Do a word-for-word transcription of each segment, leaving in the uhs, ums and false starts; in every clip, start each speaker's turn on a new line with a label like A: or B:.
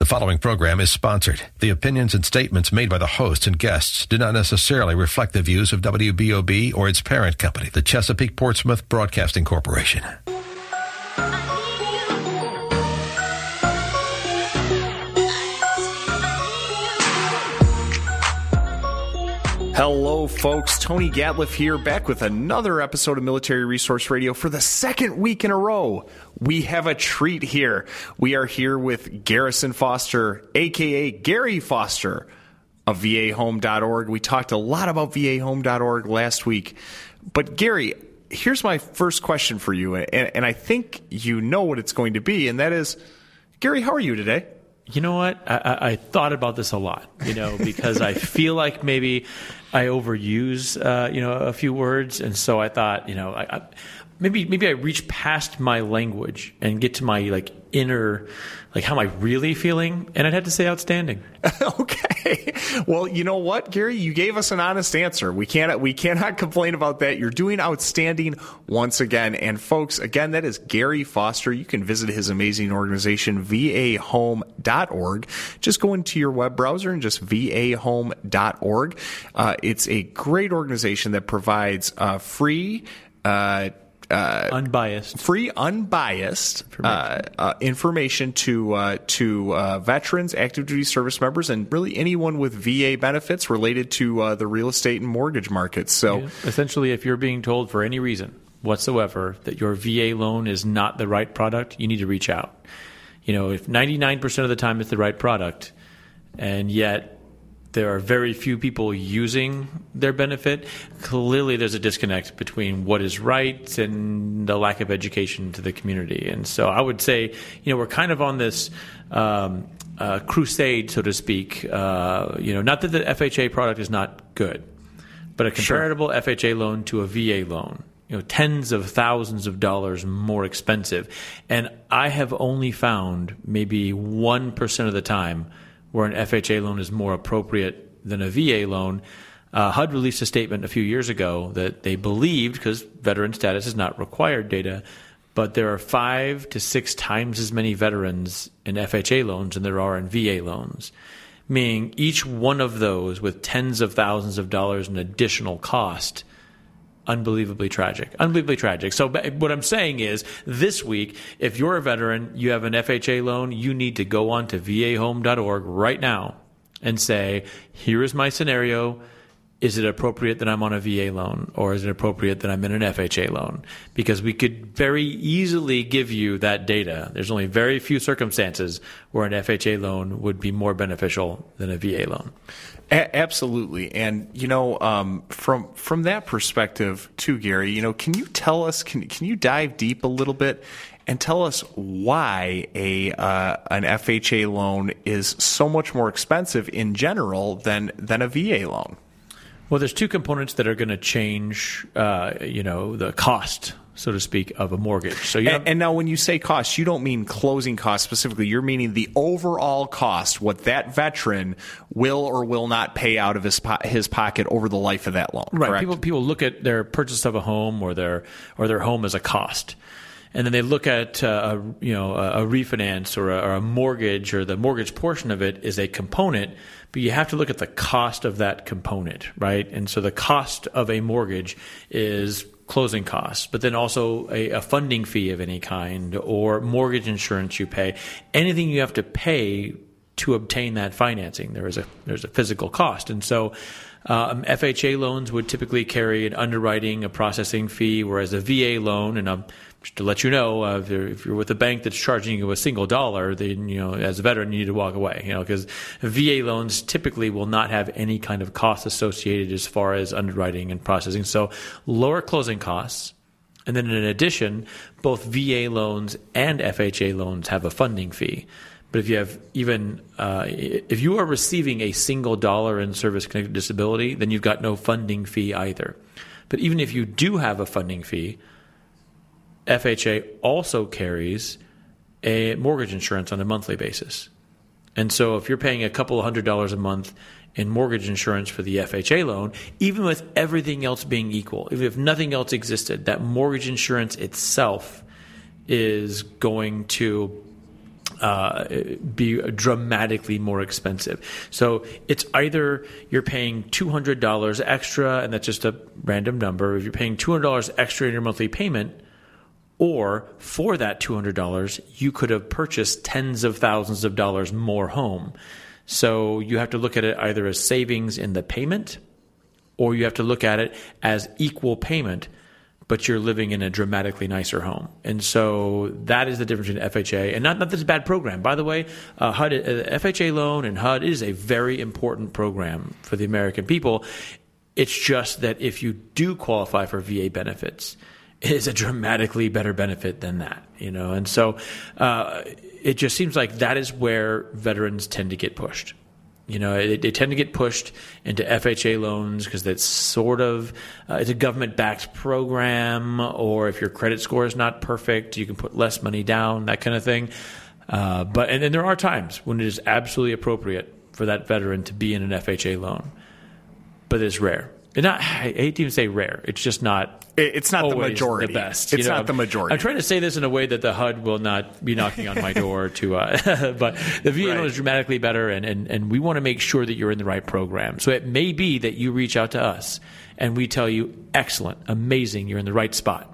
A: The following program is sponsored. The opinions and statements made by the hosts and guests do not necessarily reflect the views of W B O B or its parent company, the Chesapeake Portsmouth Broadcasting Corporation.
B: Hello, folks. Tony Gatliff here, back with another episode of Military Resource Radio for the second week in a row. We have a treat here. We are here with Garrison Foster, a k a. Gary Foster of V A home dot org. We talked a lot about V A home dot org last week. But, Gary, here's my first question for you, and, and I think you know what it's going to be, and that is, Gary, how are you today?
C: You know what? I, I thought about this a lot, you know, because I feel like maybe I overuse, uh, you know, a few words. And so I thought, you know, I, I, maybe maybe I reach past my language and get to my, like, inner, like, how am I really feeling? And I'd have to say outstanding.
B: Okay. Well, you know what, Gary? You gave us an honest answer. We can't, we cannot complain about that. You're doing outstanding once again. And folks, again, that is Gary Foster. You can visit his amazing organization, V A home dot org. Just go into your web browser and just V A home dot org. Uh, it's a great organization that provides uh, free uh Uh,
C: unbiased,
B: free, unbiased information, uh, uh, information to uh, to uh, veterans, active duty service members, and really anyone with V A benefits related to uh, the real estate and mortgage markets. So,
C: yeah. Essentially, if you're being told for any reason whatsoever that your V A loan is not the right product, you need to reach out. You know, if ninety-nine percent of the time it's the right product, and yet there are very few people using their benefit, clearly there's a disconnect between what is right and the lack of education to the community. And so I would say, you know, we're kind of on this um, uh, crusade, so to speak. Uh, you know, not that the F H A product is not good, but a comparable sure. F H A loan to a V A loan, you know, tens of thousands of dollars more expensive. And I have only found maybe one percent of the time where an F H A loan is more appropriate than a V A loan. Uh, H U D released a statement a few years ago that they believed, because veteran status is not required data, but there are five to six times as many veterans in F H A loans than there are in V A loans, meaning each one of those with tens of thousands of dollars in additional cost. Unbelievably tragic. Unbelievably tragic. So what I'm saying is, this week, if you're a veteran, you have an F H A loan, you need to go on to V A home dot org right now and say, here is my scenario. Is it appropriate that I'm on a V A loan, or is it appropriate that I'm in an F H A loan? Because we could very easily give you that data. There's only very few circumstances where an F H A loan would be more beneficial than a V A loan.
B: A- absolutely. And, you know, um, from from that perspective too, Gary, you know, can you tell us, can can you dive deep a little bit and tell us why a uh, an F H A loan is so much more expensive in general than than a V A loan?
C: Well, there's two components that are going to change, uh, you know, the cost, so to speak, of a mortgage. So, you
B: and,
C: know,
B: and now when you say cost, you don't mean closing costs specifically. You're meaning the overall cost, what that veteran will or will not pay out of his po- his pocket over the life of that loan.
C: Right.
B: Correct?
C: People people look at their purchase of a home or their or their home as a cost. And then they look at uh, a, you know a refinance or a, or a mortgage, or the mortgage portion of it is a component, but you have to look at the cost of that component, right? And so the cost of a mortgage is closing costs, but then also a, a funding fee of any kind, or mortgage insurance you pay, anything you have to pay to obtain that financing. There is a there's a physical cost, and so. Um, F H A loans would typically carry an underwriting, a processing fee, whereas a V A loan, and um, just to let you know, uh, if, you're, if you're with a bank that's charging you a single dollar, then, you know, as a veteran, you need to walk away, you know, because V A loans typically will not have any kind of cost associated as far as underwriting and processing. So lower closing costs. And then in addition, both V A loans and F H A loans have a funding fee. But if you have even uh, if you are receiving a single dollar in service-connected disability, then you've got no funding fee either. But even if you do have a funding fee, F H A also carries a mortgage insurance on a monthly basis. And so if you're paying a couple of hundred dollars a month in mortgage insurance for the F H A loan, even with everything else being equal, even if nothing else existed, that mortgage insurance itself is going to uh, be dramatically more expensive. So it's either you're paying two hundred dollars extra, and that's just a random number. If you're paying two hundred dollars extra in your monthly payment, or for that two hundred dollars, you could have purchased tens of thousands of dollars more home. So you have to look at it either as savings in the payment, or you have to look at it as equal payment, but you're living in a dramatically nicer home. And so that is the difference between F H A. And not, not that it's a bad program. By the way, uh, H U D, uh, F H A loan and H U D is a very important program for the American people. It's just that if you do qualify for V A benefits, it is a dramatically better benefit than that, you know. And so uh, it just seems like that is where veterans tend to get pushed. You know, they, they tend to get pushed into F H A loans because that's sort of uh, it's a government-backed program, or if your credit score is not perfect, you can put less money down, that kind of thing. Uh, but and, and there are times when it is absolutely appropriate for that veteran to be in an F H A loan, but it's rare. And not, I hate to even say rare. It's just not.
B: It's not the
C: always
B: majority.
C: The best.
B: It's
C: you know,
B: not the majority.
C: I'm trying to say this in a way that the H U D will not be knocking on my door to. Uh, but the V A
B: right.
C: loan is dramatically better, and, and and we want to make sure that you're in the right program. So it may be that you reach out to us and we tell you, excellent, amazing, you're in the right spot.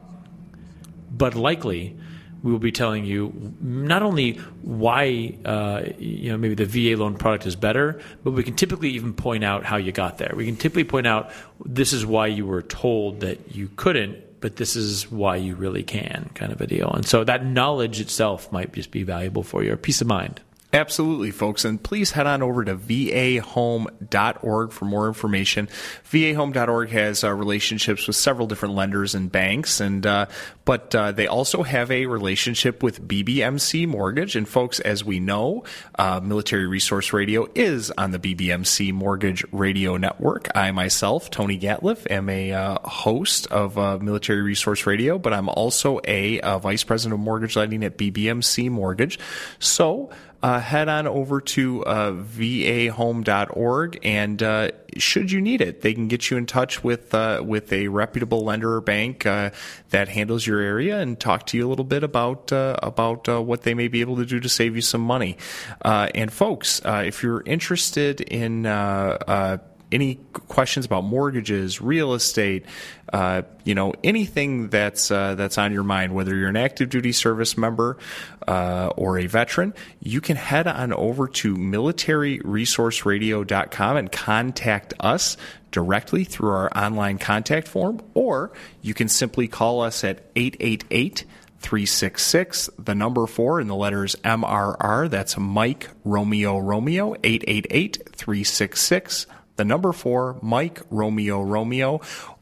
C: But likely, we will be telling you not only why uh, you know maybe the V A loan product is better, but we can typically even point out how you got there. We can typically point out this is why you were told that you couldn't, but this is why you really can, kind of a deal. And so that knowledge itself might just be valuable for your peace of mind.
B: Absolutely, folks. And please head on over to V A home dot org for more information. V A home dot org has uh, relationships with several different lenders and banks, and uh, but uh, they also have a relationship with B B M C Mortgage. And folks, as we know, uh, Military Resource Radio is on the B B M C Mortgage Radio Network. I myself, Tony Gatliff, am a uh, host of uh, Military Resource Radio, but I'm also a uh, Vice President of Mortgage Lending at B B M C Mortgage. So Uh, head on over to uh, V A home dot org, and uh, should you need it, they can get you in touch with uh, with a reputable lender or bank uh, that handles your area and talk to you a little bit about uh, about uh, what they may be able to do to save you some money. Uh, and folks, uh, if you're interested in uh, uh, any questions about mortgages, real estate, uh, you know, anything that's uh, that's on your mind, whether you're an active duty service member uh, or a veteran, you can head on over to military resource radio dot com and contact us directly through our online contact form, or you can simply call us at eight eight eight, three six six, the number four, and the letters M R R. That's Mike Romeo Romeo, eight eight eight, three six six, the number four, Mike Romeo Romeo,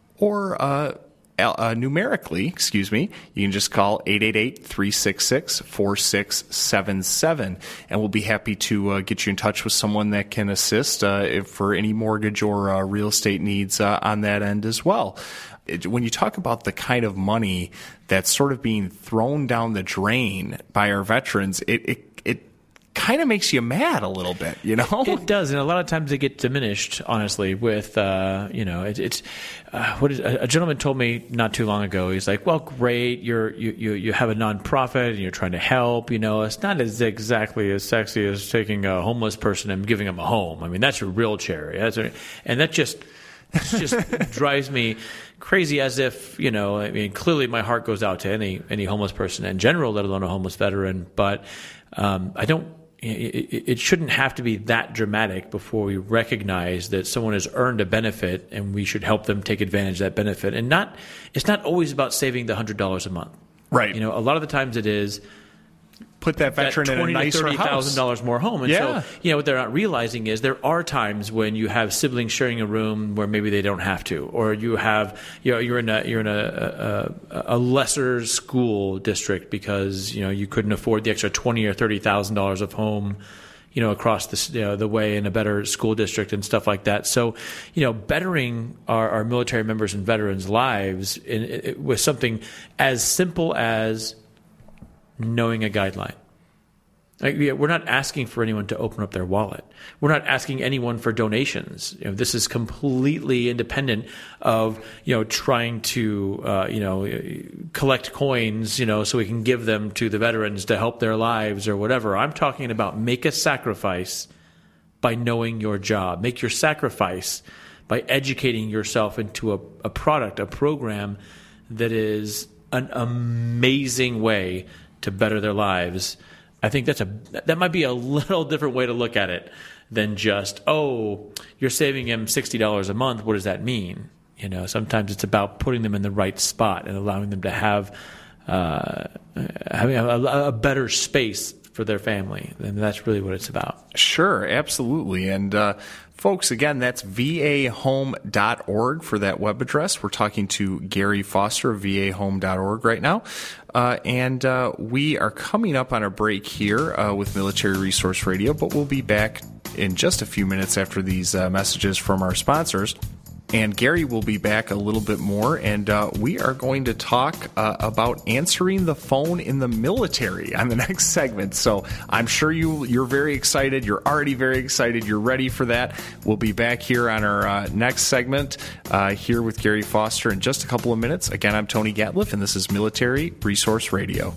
B: or uh, uh, numerically, excuse me, you can just call eight eight eight, three six six, four six seven seven, and we'll be happy to uh, get you in touch with someone that can assist uh, if for any mortgage or uh, real estate needs uh, on that end as well. It, when you talk about the kind of money that's sort of being thrown down the drain by our veterans, it, it kind of makes you mad a little bit, you know?
C: It does, and a lot of times they get diminished, honestly, with, uh, you know, it, it's, uh, what is, a, a gentleman told me not too long ago, he's like, well, great, you're, you, you, you have a nonprofit and you're trying to help, you know, it's not as exactly as sexy as taking a homeless person and giving them a home. I mean, that's a real charity. That's a, and that just, just drives me crazy, as if, you know, I mean, clearly my heart goes out to any, any homeless person in general, let alone a homeless veteran, but, um, I don't, it shouldn't have to be that dramatic before we recognize that someone has earned a benefit and we should help them take advantage of that benefit. And not, it's not always about saving the one hundred dollars a month.
B: Right.
C: You know, a lot of the times it is
B: put that veteran
C: that
B: in a nicer house.
C: twenty thousand to thirty thousand dollars more home. And
B: yeah.
C: so, you know, what they're not realizing is there are times when you have siblings sharing a room where maybe they don't have to, or you have, you know, you're in a you're in a a, a lesser school district because, you know, you couldn't afford the extra twenty or thirty thousand dollars of home, you know, across the you know, the way in a better school district and stuff like that. So, you know, bettering our, our military members and veterans' lives in, in, with something as simple as knowing a guideline. Like, yeah, we're not asking for anyone to open up their wallet. We're not asking anyone for donations. You know, this is completely independent of, you know, trying to, uh, you know, collect coins, you know, so we can give them to the veterans to help their lives or whatever. I'm talking about make a sacrifice by knowing your job. Make your sacrifice by educating yourself into a, a product, a program that is an amazing way to better their lives. I think that's a that might be a little different way to look at it than just, oh, you're saving him sixty dollars a month. What does that mean? You know, sometimes it's about putting them in the right spot and allowing them to have uh, having a, a better space for their family. And that's really what it's about.
B: Sure, absolutely. And uh, folks, again, that's V A home dot org for that web address. We're talking to Gary Foster of V A home dot org right now. Uh, and uh, we are coming up on a break here uh, with Military Resource Radio, but we'll be back in just a few minutes after these uh, messages from our sponsors. And Gary will be back a little bit more, and uh, we are going to talk uh, about answering the phone in the military on the next segment. So I'm sure you, you're very excited. You're already very excited. You're ready for that. We'll be back here on our uh, next segment uh, here with Gary Foster in just a couple of minutes. Again, I'm Tony Gatliff, and this is Military Resource Radio.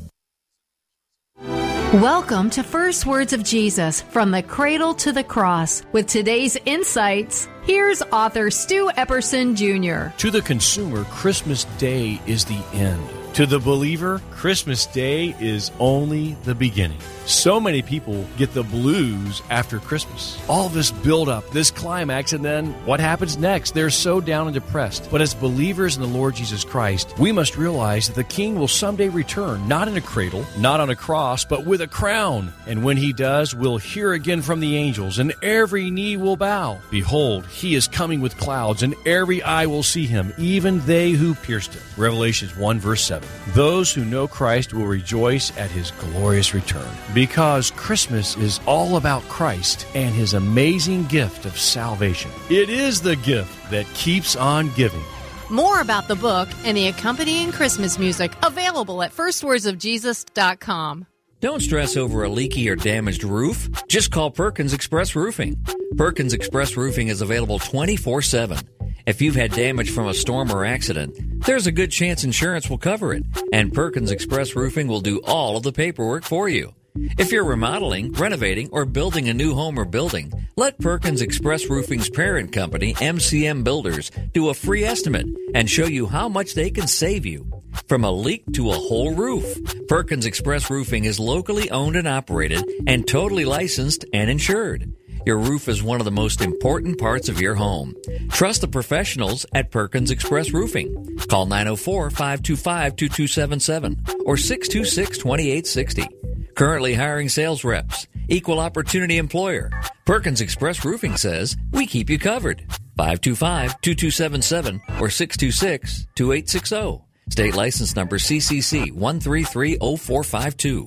D: Welcome to First Words of Jesus, From the Cradle to the Cross. With today's insights, here's author Stu Epperson Junior
E: To the consumer, Christmas Day is the end. To the believer, Christmas Day is only the beginning. So many people get the blues after Christmas. All this build-up, this climax, and then what happens next? They're so down and depressed. But as believers in the Lord Jesus Christ, we must realize that the King will someday return, not in a cradle, not on a cross, but with a crown. And when he does, we'll hear again from the angels, and every knee will bow. Behold, he is coming with clouds, and every eye will see him, even they who pierced him. Revelations one, verse seven. Those who know Christ will rejoice at his glorious return, because Christmas is all about Christ and his amazing gift of salvation. It is the gift that keeps on giving.
D: More about the book and the accompanying Christmas music available at first words of jesus dot com.
F: Don't stress over a leaky or damaged roof. Just call Perkins Express Roofing. Perkins Express Roofing is available twenty-four seven. If you've had damage from a storm or accident, there's a good chance insurance will cover it, and Perkins Express Roofing will do all of the paperwork for you. If you're remodeling, renovating, or building a new home or building, let Perkins Express Roofing's parent company, M C M Builders, do a free estimate and show you how much they can save you. From a leak to a whole roof, Perkins Express Roofing is locally owned and operated and totally licensed and insured. Your roof is one of the most important parts of your home. Trust the professionals at Perkins Express Roofing. Call nine oh four, five two five, two two seven seven or six two six, two eight six zero. Currently hiring sales reps. Equal opportunity employer. Perkins Express Roofing says we keep you covered. five two five, two two seven seven or six two six, two eight six zero. State license number C C C one three three zero four five two.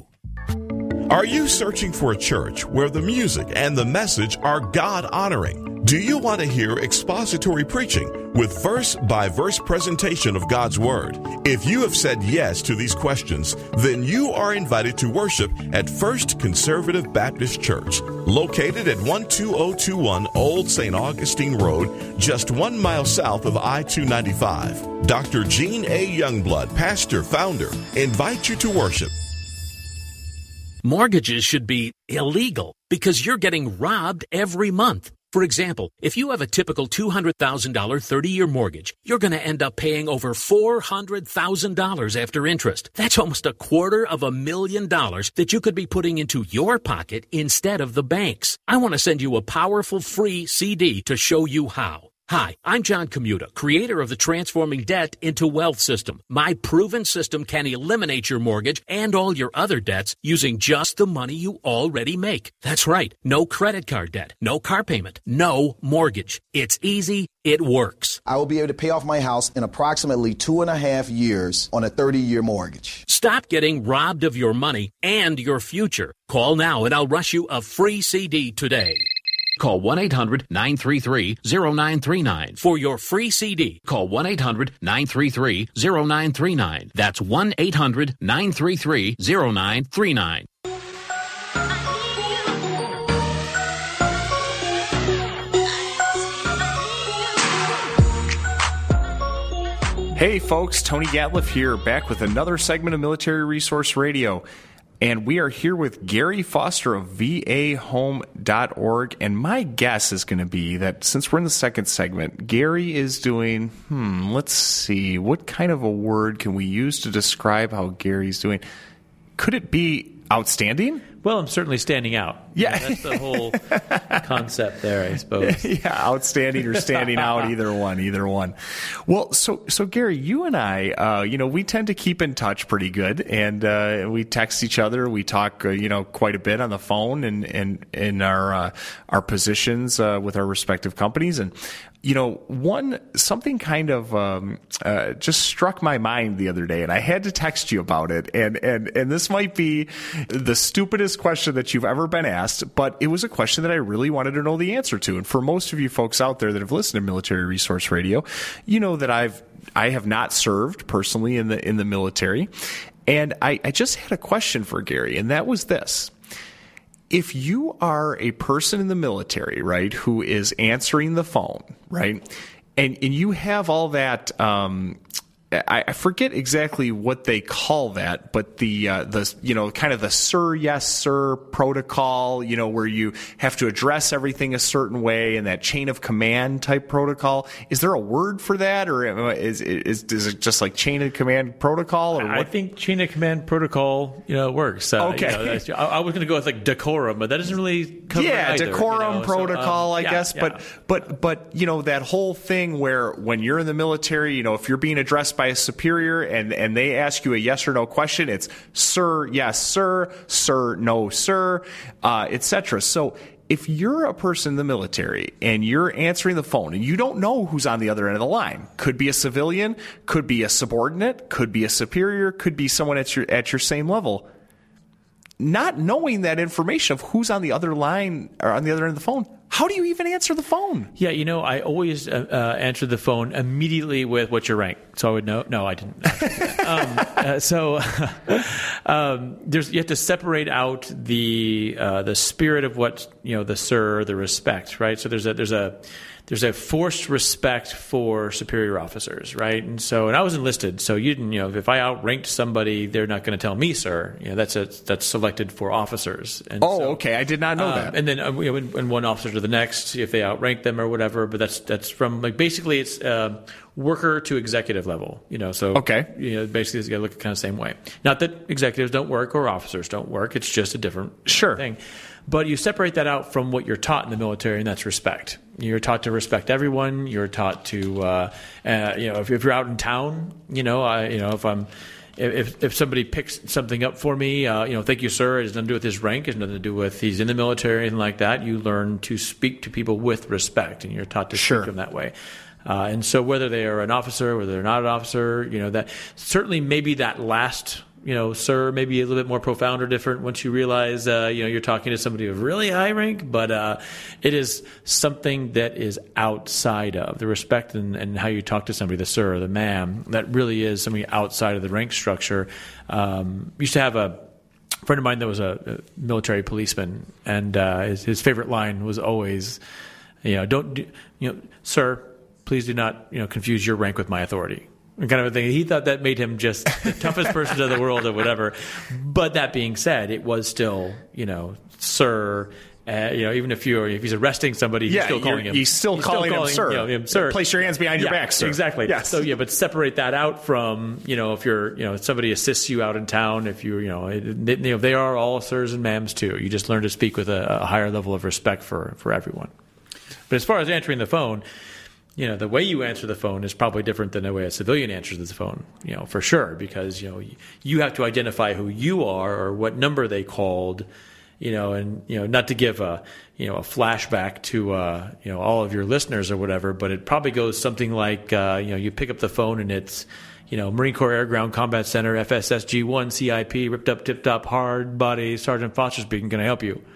G: Are you searching for a church where the music and the message are God-honoring? Do you want to hear expository preaching with verse-by-verse presentation of God's Word? If you have said yes to these questions, then you are invited to worship at First Conservative Baptist Church, located at one two zero two one Old Saint Augustine Road, just one mile south of I two ninety-five. Doctor Gene A. Youngblood, pastor, founder, invites you to worship.
H: Mortgages should be illegal because you're getting robbed every month. For example, if you have a typical two hundred thousand dollars thirty-year mortgage, you're going to end up paying over four hundred thousand dollars after interest. That's almost a quarter of a million dollars that you could be putting into your pocket instead of the bank's. I want to send you a powerful free C D to show you how. Hi, I'm John Commuta, creator of the Transforming Debt into Wealth system. My proven system can eliminate your mortgage and all your other debts using just the money you already make. That's right. No credit card debt, no car payment, no mortgage. It's easy. It works.
I: I will be able to pay off my house in approximately two and a half years on a thirty-year mortgage.
H: Stop getting robbed of your money and your future. Call now and I'll rush you a free C D today. Call one eight hundred nine three three zero nine three nine for your free C D. Call one eight hundred nine three three zero nine three nine. That's one eight hundred nine three three zero nine three nine.
B: Hey folks, Tony Gatliff here, back with another segment of Military Resource Radio. And we are here with Gary Foster of V A home dot org. And my guess is going to be that since we're in the second segment, Gary is doing, hmm, let's see, what kind of a word can we use to describe how Gary's doing? Could it be outstanding?
C: Well, I'm certainly standing out.
B: Yeah.
C: You know, that's the whole concept there, I suppose.
B: Yeah, outstanding or standing out, either one, either one. Well, so so Gary, you and I, uh, you know, we tend to keep in touch pretty good, and uh, we text each other. We talk, uh, you know, quite a bit on the phone and and in our uh, our positions uh, with our respective companies. And you know, one something kind of um, uh, just struck my mind the other day, and I had to text you about it. And and and this might be the stupidest question that you've ever been asked, but it was a question that I really wanted to know the answer to. And for most of you folks out there that have listened to Military Resource Radio, you know that I've I have not served personally in the in the military, and I, I just had a question for Gary, and that was this. If you are a person in the military, right, who is answering the phone, right, and and you have all that, um, I, I forget exactly what they call that, but the uh, the you know kind of the sir, yes, sir protocol, you know, where you have to address everything a certain way, and that chain of command type protocol. Is there a word for that, or is is is it just like chain of command protocol? Or what?
C: I think chain of command protocol, you know, works. Uh,
B: okay,
C: you know, I, I was going to go with like decorum, but that doesn't really cover
B: yeah,
C: either,
B: decorum
C: you know?
B: protocol,
C: so, um,
B: I
C: yeah,
B: guess.
C: Yeah.
B: But but but you know that whole thing where when you're in the military, you know, if you're being addressed by a superior and and they ask you a yes or no question, it's sir, yes, sir, sir, no, sir, uh, et cetera. So if you're a person in the military and you're answering the phone and you don't know who's on the other end of the line, could be a civilian, could be a subordinate, could be a superior, could be someone at your at your same level. Not knowing that information of who's on the other line or on the other end of the phone, how do you even answer the phone?
C: Yeah, you know, I always uh, uh, answer the phone immediately with "What's your rank?" So I would know. No, I didn't. um, uh, so um, there's you have to separate out the uh, the spirit of what you know, the sir, the respect, right? So there's a there's a there's a forced respect for superior officers, right? And so, and I was enlisted, so you didn't, you know, if I outranked somebody, they're not going to tell me, sir. You know, that's a, that's selected for officers. And
B: oh,
C: so,
B: okay, I did not know
C: um,
B: that.
C: And then, um, you know, and one officer to the next, if they outrank them or whatever. But that's that's from like basically it's uh, worker to executive level. You know, so
B: okay,
C: you know, basically it's got to look kind of the same way. Not that executives don't work or officers don't work. It's just a different
B: sure
C: thing. But you separate that out from what you're taught in the military, and that's respect. You're taught to respect everyone. You're taught to, uh, uh, you know, if, if you're out in town, you know, I, you know, if I'm, if if somebody picks something up for me, uh, you know, thank you, sir. It has nothing to do with his rank. It has nothing to do with he's in the military or anything like that. You learn to speak to people with respect, and you're taught to
B: sure.
C: speak to them that way. Uh, and so whether they are an officer, whether they're not an officer, you know, that certainly maybe that last, you know, sir, maybe a little bit more profound or different once you realize, uh, you know, you're talking to somebody of really high rank, but uh, it is something that is outside of the respect and, and how you talk to somebody, the sir or the ma'am, that really is something outside of the rank structure. Um, used to have a friend of mine that was a, a military policeman, and uh, his, his favorite line was always, you know, don't, do, you know, sir, please do not, you know, confuse your rank with my authority. Kind of a thing. He thought that made him just the toughest person in the world or whatever. But that being said, it was still, you know, sir. Uh, you know, even if you if he's arresting somebody,
B: yeah,
C: he's still calling him.
B: He's still,
C: he's
B: calling,
C: still calling
B: him sir.
C: You know, him sir.
B: Place your hands behind
C: yeah,
B: your back, sir.
C: Exactly.
B: Yes.
C: So yeah, but separate that out from, you know, if you're, you know, if somebody assists you out in town, if you, you know, they, you know, they are all sirs and ma'ams too. You just learn to speak with a, a higher level of respect for for everyone. But as far as answering the phone, you know, the way you answer the phone is probably different than the way a civilian answers the phone, you know, for sure, because, you know, you have to identify who you are or what number they called, you know, and, you know, not to give a, you know, a flashback to, uh, you know, all of your listeners or whatever, but it probably goes something like, uh, you know, you pick up the phone and it's, you know, Marine Corps Air Ground Combat Center, F S S G one, C I P, ripped up, tipped up, hard body, Sergeant Foster speaking, can I help you?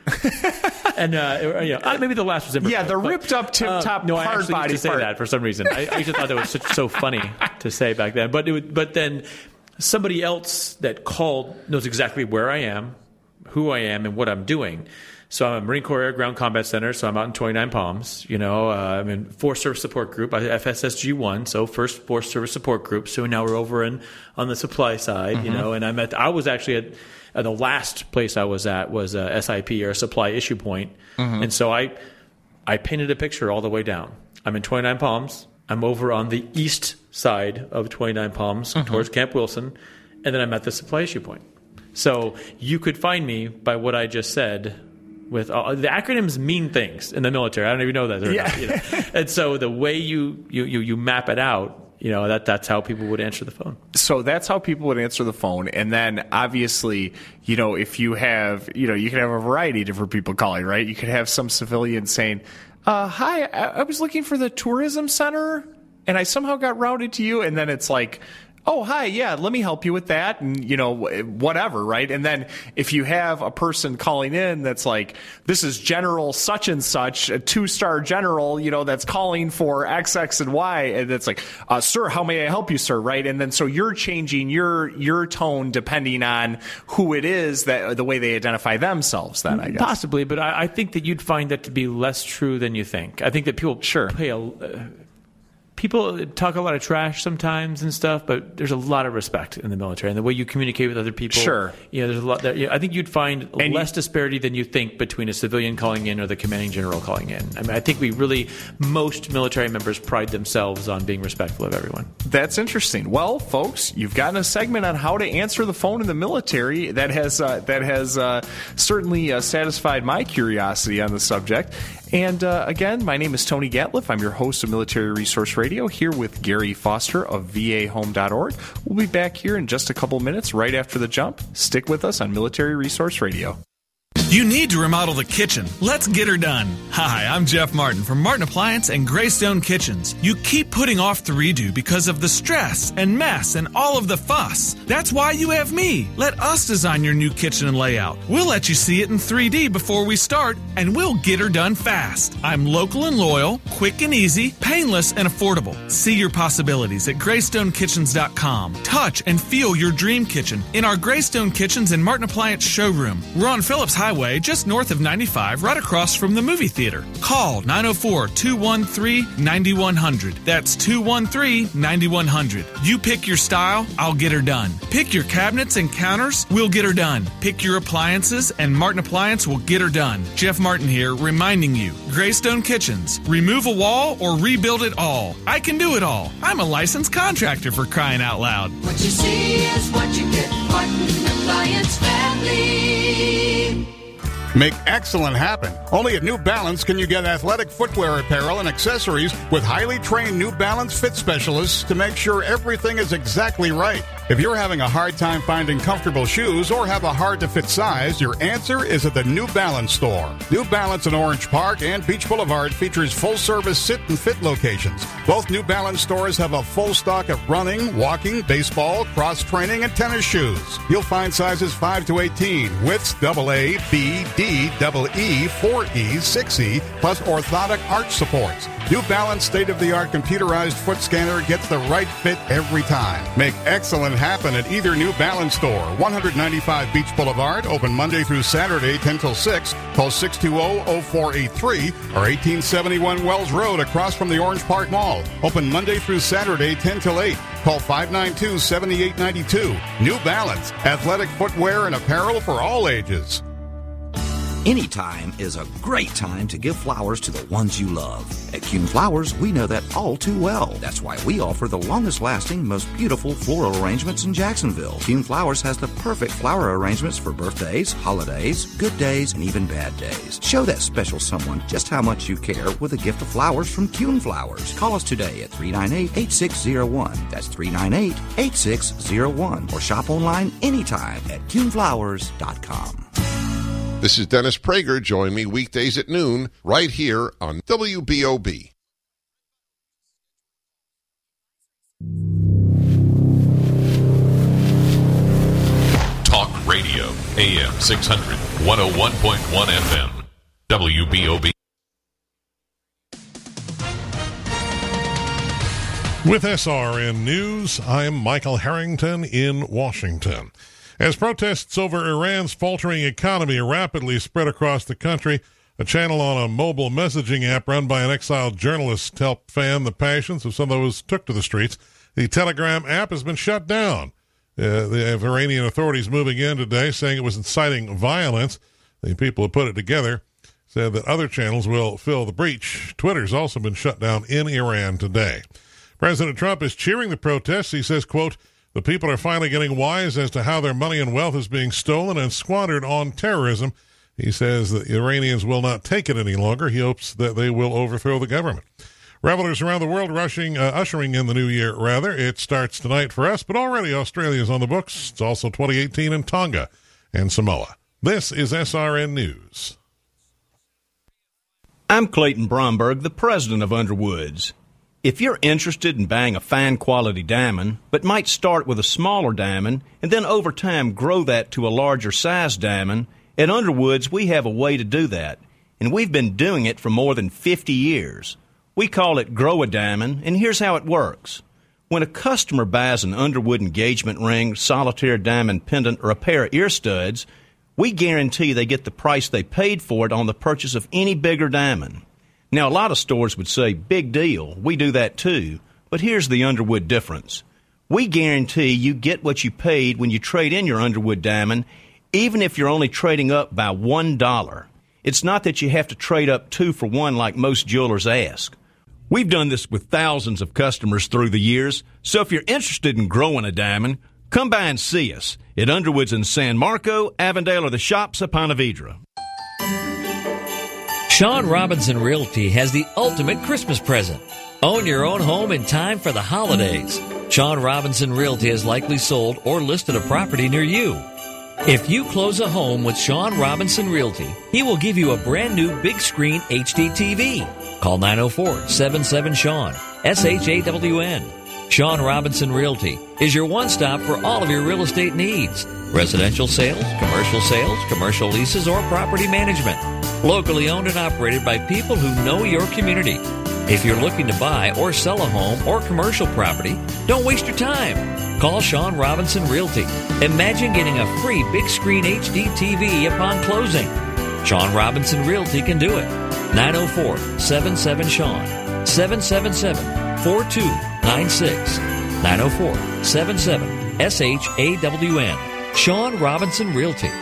C: And uh, you know, uh, maybe the last was imperfect.
B: Yeah, the
C: but,
B: ripped up, tip top,
C: uh, no,
B: hard
C: I actually
B: body
C: used to say
B: part.
C: that for some reason. I, I just thought that was such, so funny to say back then. But it would, but then somebody else that called knows exactly where I am, who I am, and what I'm doing. So I'm a Marine Corps Air Ground Combat Center, so I'm out in twenty-nine Palms. You know, uh, I'm in Force Service Support Group, F S S G one, so First Force Service Support Group. So now we're over in on the supply side, mm-hmm. you know, and I'm at, I was actually at, at the last place I was at was a S I P, or a Supply Issue Point. Mm-hmm. And so I, I painted a picture all the way down. I'm in twenty-nine Palms. I'm over on the east side of twenty-nine Palms mm-hmm. towards Camp Wilson, and then I'm at the Supply Issue Point. So you could find me by what I just said. With all, the acronyms mean things in the military. I don't even know that. They're
B: yeah.
C: not, you know? And so the way you, you, you, you map it out, you know, that that's how people would answer the phone.
B: So that's how people would answer the phone. And then obviously, you know, if you have, you know, you can have a variety of different people calling, right? You could have some civilian saying, uh, hi, I, I was looking for the tourism center and I somehow got routed to you. And then it's like, oh, hi, yeah, let me help you with that, and, you know, whatever, right? And then if you have a person calling in that's like, this is General such and such, a two-star general, you know, that's calling for X, X, and Y, and it's like, uh, sir, how may I help you, sir, right? And then so you're changing your your tone depending on who it is, that the way they identify themselves then, I guess.
C: Possibly, but I, I think that you'd find that to be less true than you think. I think that people
B: sure.
C: pay a... Uh, People talk a lot of trash sometimes and stuff, but there's a lot of respect in the military and the way you communicate with other people.
B: Sure.
C: You know, there's a lot there. You know, I think you'd find
B: and
C: less
B: you,
C: disparity than you think between a civilian calling in or the commanding general calling in. I mean, I think we really, most military members pride themselves on being respectful of everyone.
B: That's interesting. Well, folks, you've gotten a segment on how to answer the phone in the military that has uh, that has uh, certainly uh, satisfied my curiosity on the subject. And uh, again, my name is Tony Gatliff. I'm your host of Military Resource Radio, here with Gary Foster of V A home dot org. We'll be back here in just a couple minutes right after the jump. Stick with us on Military Resource Radio.
J: You need to remodel the kitchen. Let's get her done. Hi, I'm Jeff Martin from Martin Appliance and Greystone Kitchens. You keep putting off the redo because of the stress and mess and all of the fuss. That's why you have me. Let us design your new kitchen and layout. We'll let you see it in three D before we start, and we'll get her done fast. I'm local and loyal, quick and easy, painless and affordable. See your possibilities at greystone kitchens dot com. Touch and feel your dream kitchen in our Greystone Kitchens and Martin Appliance showroom. We're on Phillips Highway, just north of ninety-five, right across from the movie theater. Call nine oh four, two one three, nine one zero zero. That's two one three, nine one zero zero. You pick your style, I'll get her done. Pick your cabinets and counters, we'll get her done. Pick your appliances, and Martin Appliance will get her done. Jeff Martin here, reminding you, Greystone Kitchens. Remove a wall or rebuild it all. I can do it all. I'm a licensed contractor, for crying out loud.
K: What you see is what you get. Martin Appliance Family.
L: Make excellent happen. Only at New Balance can you get athletic footwear apparel and accessories with highly trained New Balance fit specialists to make sure everything is exactly right. If you're having a hard time finding comfortable shoes or have a hard-to-fit size, your answer is at the New Balance store. New Balance in Orange Park and Beach Boulevard features full-service sit and fit locations. Both New Balance stores have a full stock of running, walking, baseball, cross-training, and tennis shoes. You'll find sizes five to eighteen, widths double A, B, D, double E, four E, six E, plus orthotic arch supports. New Balance state-of-the-art computerized foot scanner gets the right fit every time. Make excellent happen at either New Balance store, one ninety-five Beach Boulevard, open Monday through Saturday, ten till six. Call six two zero, zero four eight three, or eighteen seventy-one Wells Road across from the Orange Park Mall. Open Monday through Saturday, ten till eight. Call five nine two, seven eight nine two. New Balance, athletic footwear and apparel for all ages.
M: Anytime is a great time to give flowers to the ones you love. At Kuhn Flowers, we know that all too well. That's why we offer the longest-lasting, most beautiful floral arrangements in Jacksonville. Kuhn Flowers has the perfect flower arrangements for birthdays, holidays, good days, and even bad days. Show that special someone just how much you care with a gift of flowers from Kuhn Flowers. Call us today at three nine eight, eight six zero one. That's three nine eight, eight six zero one. Or shop online anytime at kuhn flowers dot com.
N: This is Dennis Prager. Join me weekdays at noon right here on W B O B.
O: Talk Radio, A M six hundred, one oh one point one F M, W B O B.
P: With S R N News, I'm Michael Harrington in Washington. As protests over Iran's faltering economy rapidly spread across the country, a channel on a mobile messaging app run by an exiled journalist helped fan the passions of some of those took to the streets. The Telegram app has been shut down. Uh, the Iranian authorities moving in today saying it was inciting violence. The people who put it together said that other channels will fill the breach. Twitter's also been shut down in Iran today. President Trump is cheering the protests. He says, quote, "The people are finally getting wise as to how their money and wealth is being stolen and squandered on terrorism." He says the Iranians will not take it any longer. He hopes that they will overthrow the government. Revelers around the world rushing, uh, ushering in the new year, rather. It starts tonight for us, but already Australia is on the books. It's also twenty eighteen in Tonga and Samoa. This is S R N News.
Q: I'm Clayton Bromberg, the president of Underwoods. If you're interested in buying a fine quality diamond, but might start with a smaller diamond and then over time grow that to a larger size diamond, at Underwoods we have a way to do that, and we've been doing it for more than fifty years. We call it Grow a Diamond, and here's how it works. When a customer buys an Underwood engagement ring, solitaire diamond pendant, or a pair of ear studs, we guarantee they get the price they paid for it on the purchase of any bigger diamond. Now, a lot of stores would say, big deal, we do that too, but here's the Underwood difference. We guarantee you get what you paid when you trade in your Underwood diamond, even if you're only trading up by one dollar. It's not that you have to trade up two for one like most jewelers ask. We've done this with thousands of customers through the years, so if you're interested in growing a diamond, come by and see us at Underwoods in San Marco, Avondale, or the shops of Ponte Vedra.
F: Sean Robinson Realty has the ultimate Christmas present. Own your own home in time for the holidays. Sean Robinson Realty has likely sold or listed a property near you. If you close a home with Sean Robinson Realty, he will give you a brand new big screen H D T V. Call nine oh four, seven seven, Sean, S H A W N. Sean Robinson Realty is your one-stop for all of your real estate needs. Residential sales, commercial sales, commercial leases, or property management. Locally owned and operated by people who know your community. If you're looking to buy or sell a home or commercial property, don't waste your time. Call Sean Robinson Realty. Imagine getting a free big screen H D T V upon closing. Sean Robinson Realty can do it. nine oh four, seven seven, Sean, seven seven seven, four two nine six, nine oh four, seven seven, S H A W N. Sean Robinson Realty.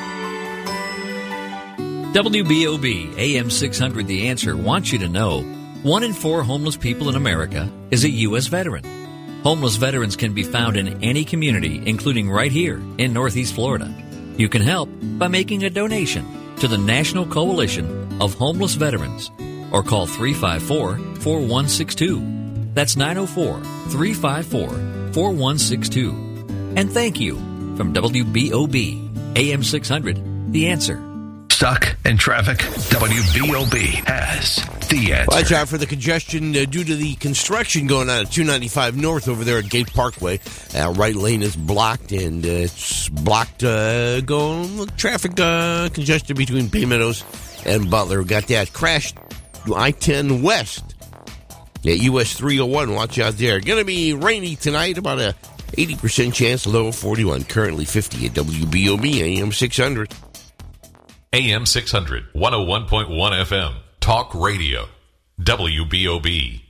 F: W B O B A M six hundred The Answer wants you to know one in four homeless people in America is a U S veteran. Homeless veterans can be found in any community, including right here in Northeast Florida. You can help by making a donation to the National Coalition of Homeless Veterans or call three five four, four one six two. That's nine oh four, three five four, four one six two. And thank you from W B O B A M six hundred, The Answer.
A: Stuck in traffic? W B O B has the answer.
R: Watch out for the congestion uh, due to the construction going on at two ninety-five North over there at Gate Parkway. Uh, right lane is blocked, and uh, it's blocked uh, going traffic uh, congestion between Bay Meadows and Butler. Got that crash I ten West at U S three oh one. Watch out there. Going to be rainy tonight, about a eighty percent chance, low of forty-one. Currently fifty at W B O B A M six hundred.
O: A M six hundred, one oh one point one F M. Talk Radio. W B O B.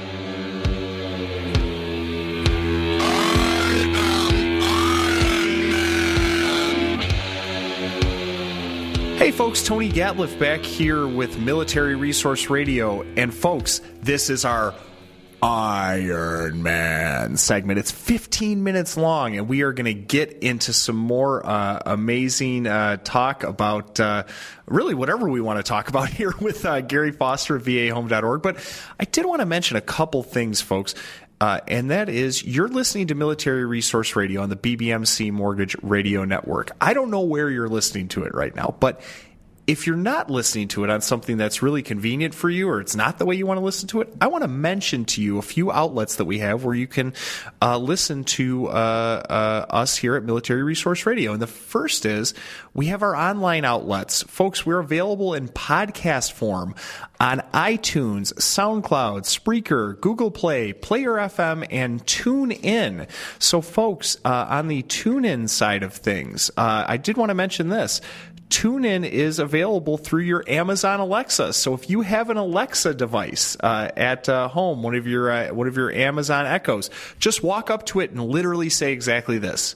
B: Hey folks, Tony Gatliff back here with Military Resource Radio. And folks, this is our Iron Man segment. It's fifteen minutes long, and we are going to get into some more uh, amazing uh, talk about uh, really whatever we want to talk about here with uh, Gary Foster of V A home dot org. But I did want to mention a couple things, folks. Uh, and that is, you're listening to Military Resource Radio on the B B M C Mortgage Radio Network. I don't know where you're listening to it right now, but if you're not listening to it on something that's really convenient for you, or it's not the way you want to listen to it, I want to mention to you a few outlets that we have where you can uh, listen to uh, uh, us here at Military Resource Radio. And the first is we have our online outlets. Folks, we're available in podcast form on iTunes, SoundCloud, Spreaker, Google Play, Player F M, and TuneIn. So, folks, uh, on the TuneIn side of things, uh, I did want to mention this. TuneIn is available through your Amazon Alexa. So if you have an Alexa device uh, at uh, home, one of your uh, one of your Amazon Echoes, just walk up to it and literally say exactly this: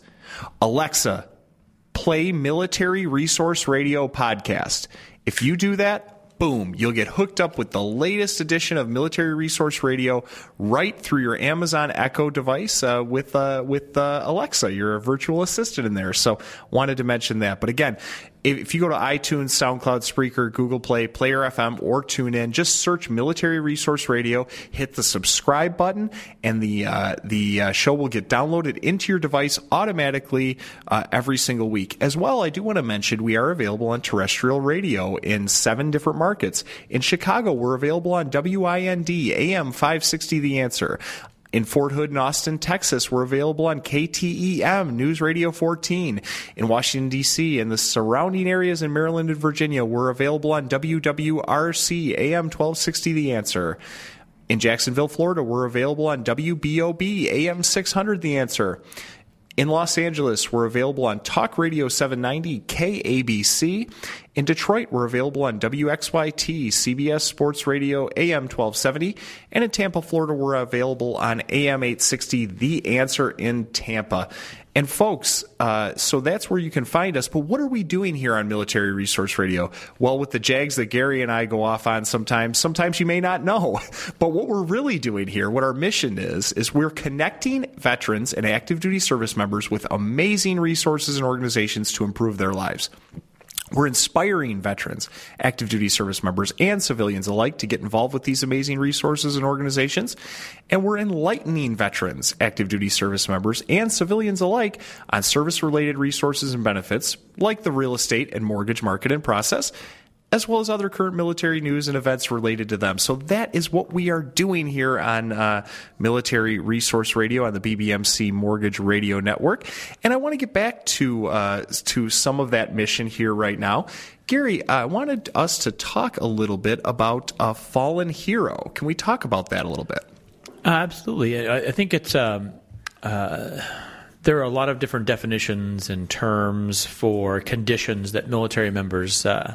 B: Alexa, play Military Resource Radio podcast. If you do that, boom, you'll get hooked up with the latest edition of Military Resource Radio right through your Amazon Echo device uh, with uh, with uh, Alexa, your virtual assistant in there. So wanted to mention that. But again, if you go to iTunes, SoundCloud, Spreaker, Google Play, Player F M, or TuneIn, just search Military Resource Radio, hit the subscribe button, and the uh, the uh, show will get downloaded into your device automatically uh, every single week. As well, I do want to mention we are available on terrestrial radio in seven different markets. In Chicago, we're available on W I N D, A M five sixty The Answer. In Fort Hood and Austin, Texas, we're available on K T E M, News Radio fourteen. In Washington, D C and the surrounding areas in Maryland and Virginia, we're available on W W R C, A M twelve sixty The Answer. In Jacksonville, Florida, we're available on W B O B, A M six hundred The Answer. In Los Angeles, we're available on Talk Radio seven ninety, K A B C. In Detroit, we're available on W X Y T, C B S Sports Radio, A M twelve seventy. And in Tampa, Florida, we're available on A M eight sixty, The Answer in Tampa. And folks, uh, so that's where you can find us. But what are we doing here on Military Resource Radio? Well, with the jags that Gary and I go off on sometimes, sometimes you may not know. But what we're really doing here, what our mission is, is we're connecting veterans and active duty service members with amazing resources and organizations to improve their lives. We're inspiring veterans, active duty service members, and civilians alike to get involved with these amazing resources and organizations. And we're enlightening veterans, active duty service members, and civilians alike on service-related resources and benefits, like the real estate and mortgage market and process, as well as other current military news and events related to them. So that is what we are doing here on uh, Military Resource Radio on the B B M C Mortgage Radio Network. And I want to get back to uh, to some of that mission here right now. Gary, I wanted us to talk a little bit about a fallen hero. Can we talk about that a little bit?
C: Uh, absolutely. I, I think it's... Um, uh, there are a lot of different definitions and terms for conditions that military members uh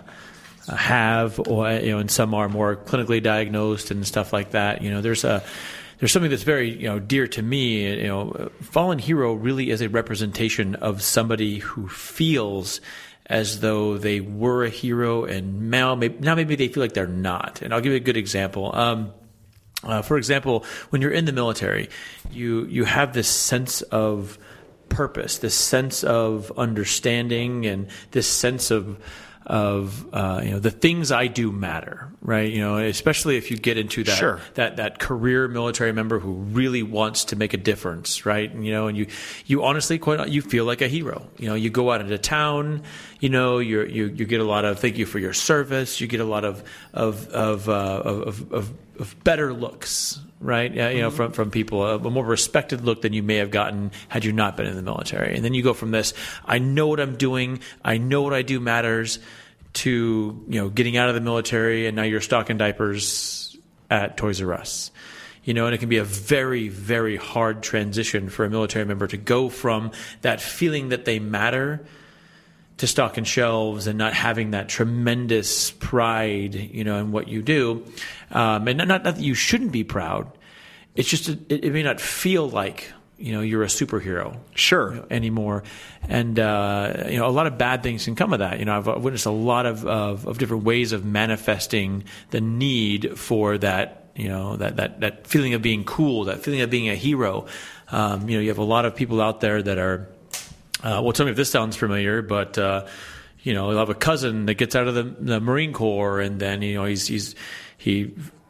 C: have, or you know, and some are more clinically diagnosed and stuff like that. You know, there's a there's something that's very you know dear to me. You know, fallen hero really is a representation of somebody who feels as though they were a hero, and now maybe, now maybe they feel like they're not. And I'll give you a good example. Um, uh, for example, when you're in the military, you you have this sense of purpose, this sense of understanding, and this sense of of uh, you know the things I do matter, right? You know, especially if you get into that
B: sure.
C: that that career military member who really wants to make a difference, right? And, you know, and you you honestly quite you feel like a hero. You know, you go out into town, you know, you you you get a lot of thank you for your service. You get a lot of of of uh, of, of of better looks, right? Yeah, you know,
B: Mm-hmm.
C: from from people, a, a more respected look than you may have gotten had you not been in the military. And then you go from this, I know what I'm doing, I know what I do matters, to you know getting out of the military, and now you're stocking diapers at Toys R Us. You know, and it can be a very, very hard transition for a military member to go from that feeling that they matter to stocking shelves and not having that tremendous pride, you know, in what you do. Um, and not, not that you shouldn't be proud. It's just, it, it may not feel like, you know, you're a superhero.
B: Sure.
C: You know, anymore. And, uh, you know, a lot of bad things can come of that. You know, I've witnessed a lot of, of, of different ways of manifesting the need for that, you know, that, that, that feeling of being cool, that feeling of being a hero. Um, you know, you have a lot of people out there that are, Uh, well, tell me if this sounds familiar, but, uh, you know, you'll have a cousin that gets out of the, the Marine Corps, and then, you know, he's, he's, he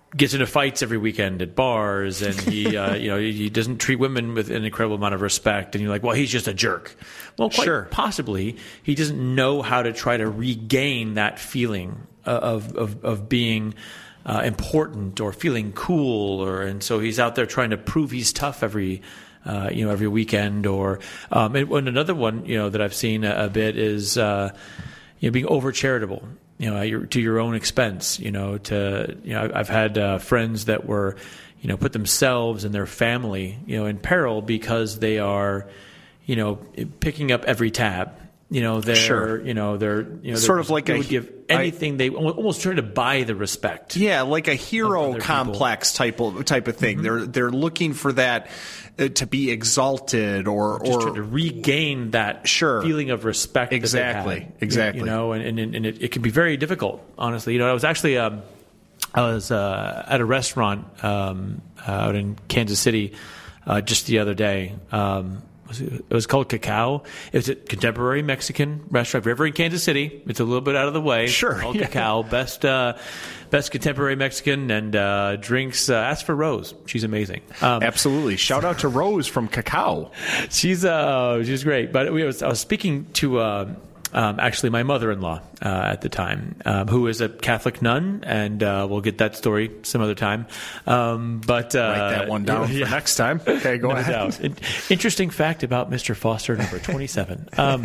C: gets into fights every weekend at bars, and he, uh, you know, he doesn't treat women with an incredible amount of respect. And you're like, well, he's just a jerk. Well, quite
B: Sure.
C: possibly he doesn't know how to try to regain that feeling of of, of being uh, important or feeling cool, or and so he's out there trying to prove he's tough every. Uh, you know, every weekend, or um, and, and another one, you know, that I've seen a, a bit is, uh, you know, being over charitable, you know, at your, to your own expense. You know, to you know, I've had uh, friends that were, you know, put themselves and their family, you know, in peril because they are, you know, picking up every tab. You know, they're,
B: Sure.
C: you know, they're, you know,
B: Sort
C: they're-
B: of like
C: they
B: a-
C: would give anything
B: I-
C: they almost trying to buy the respect.
B: Yeah, like a hero
C: other
B: complex type of type of thing. They're they're looking for that uh, to be exalted or
C: Just
B: or
C: trying to regain that
B: Sure.
C: feeling of respect.
B: Exactly,
C: that they've had.
B: exactly.
C: You know, and and, and it, it can be very difficult. Honestly, you know, I was actually um, I was uh, at a restaurant um, uh, out in Kansas City uh, just the other day. Um, was it, it was called Cacao. It was a contemporary Mexican restaurant. If you're ever in Kansas City, it's a little bit out of the way.
B: Sure,
C: Called
B: yeah.
C: Cacao. Best uh, best contemporary Mexican, and uh, drinks. Uh, ask for Rose. She's amazing. Um,
B: Absolutely. Shout out to Rose from Cacao.
C: She's uh, she's great. But we was, I was speaking to uh, um, actually my mother-in-law uh, at the time, um, who is a Catholic nun, and uh, we'll get that story some other time. Um, but uh,
B: Write that one down
C: yeah.
B: for next time. Okay, go
C: No
B: ahead.
C: doubt. In- Interesting fact about Mister Foster, number twenty-seven. Um,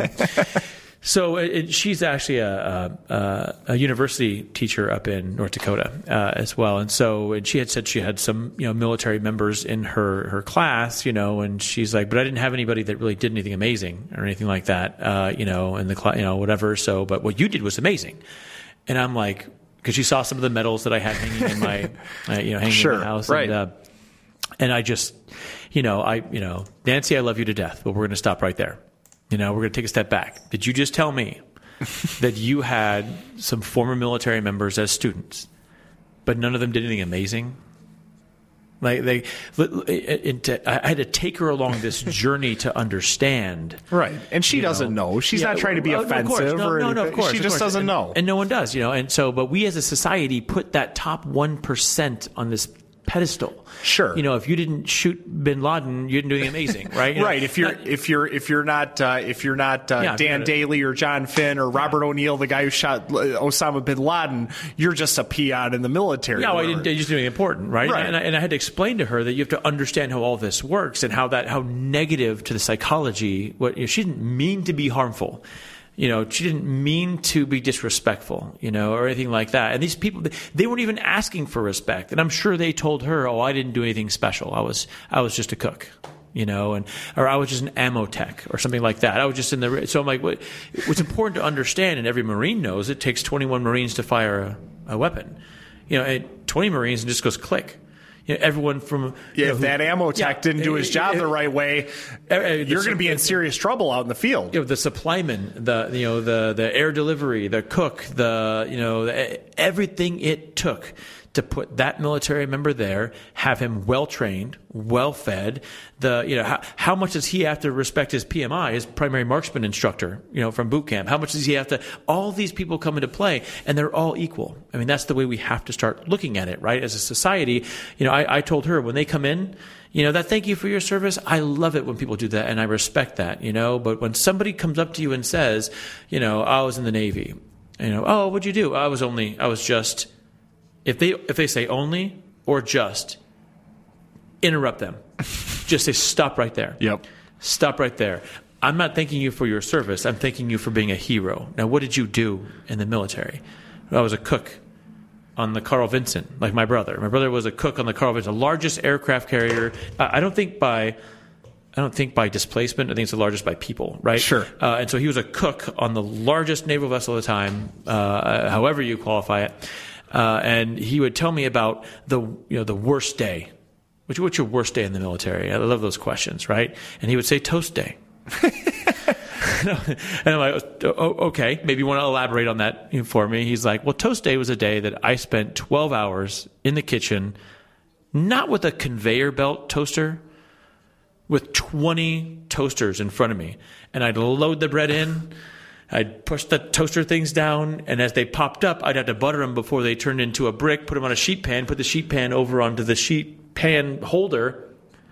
C: so it, it, she's actually a, a, a university teacher up in North Dakota uh, as well, and so and she had said she had some you know military members in her, her class, you know, and she's like, but I didn't have anybody that really did anything amazing or anything like that, uh, you know, in the class, you know, whatever. So, but what you did was amazing, and I'm like, because she saw some of the medals that I had hanging in my, uh, you know, hanging
B: Sure,
C: in my house,
B: right.
C: and uh, and I just, you know, I, you know, Nancy, I love you to death, but we're going to stop right there. You know, we're going to take a step back. Did you just tell me that you had some former military members as students, but none of them did anything amazing? Like they, it, it, I had to take her along this journey to understand.
B: Right, and she
C: you
B: doesn't know. She's
C: Yeah,
B: not trying to be
C: well, no, of course.
B: offensive
C: No,
B: or
C: no, no, of
B: anything.
C: course.
B: She
C: of
B: just
C: course.
B: doesn't
C: and,
B: know.
C: and no one does. You know, and so, but we as a society put that top one percent on this pedestal.
B: Sure.
C: You know, if you didn't shoot Bin Laden, you didn't do anything amazing, right? You know,
B: Right. If you're
C: not-
B: if you're if you're not uh, if you're not uh,
C: Yeah,
B: Dan
C: yeah.
B: Daly or John Finn or Robert O'Neill, the guy who shot uh, Osama bin Laden, you're just a peon in the military.
C: No, I
B: or-
C: didn't. I just doing important, right?
B: Right.
C: And, I, and I had to explain to her that you have to understand how all this works and how that how negative to the psychology. What you know, she didn't mean to be harmful. You know, she didn't mean to be disrespectful, you know, or anything like that. And these people, they weren't even asking for respect. And I'm sure they told her, "Oh, I didn't do anything special. I was, I was just a cook." You know, and or I was just an ammo tech or something like that. I was just in the. So I'm like, what, what's important to understand, and every Marine knows, it takes twenty-one Marines to fire a, a weapon. You know, and twenty Marines and just goes click. You know, everyone from
B: Yeah,
C: you know,
B: if
C: who-
B: that ammo tech
C: yeah,
B: didn't do his
C: it-
B: job
C: it-
B: the right way,
C: uh, uh,
B: you're
C: the-
B: going to be in serious trouble out in the field.
C: You know, the supplyman, the you know the the air delivery, the cook, the you know the, everything it took to put that military member there, have him well trained, well fed. The you know how, how much does he have to respect his P M I, his primary marksman instructor, you know from boot camp? How much does he have to? All these people come into play, and they're all equal. I mean, that's the way we have to start looking at it, right? As a society, you know, I, I told her when they come in. You know, that thank you for your service. I love it when people do that, and I respect that, you know. But when somebody comes up to you and says, you know, I was in the Navy, you know, oh, what'd you do? I was only, I was just, if they if they say only or just, interrupt them. Just say, stop right there.
B: Yep.
C: Stop right there. I'm not thanking you for your service. I'm thanking you for being a hero. Now, what did you do in the military? I was a cook on the Carl Vinson, like my brother. My brother was a cook on the Carl Vinson, the largest aircraft carrier. Uh, I don't think by, I don't think by displacement. I think it's the largest by people, right?
B: Sure.
C: Uh, and so he was a cook on the largest naval vessel at the time, uh, however you qualify it. Uh, and he would tell me about the, you know, the worst day. Which, what's your worst day in the military? I love those questions, right? And he would say toast day. And I'm like, oh, okay, maybe you want to elaborate on that for me. He's like, well, toast day was a day that I spent twelve hours in the kitchen, not with a conveyor belt toaster, with twenty toasters in front of me. And I'd load the bread in, I'd push the toaster things down, and as they popped up, I'd have to butter them before they turned into a brick, put them on a sheet pan, put the sheet pan over onto the sheet pan holder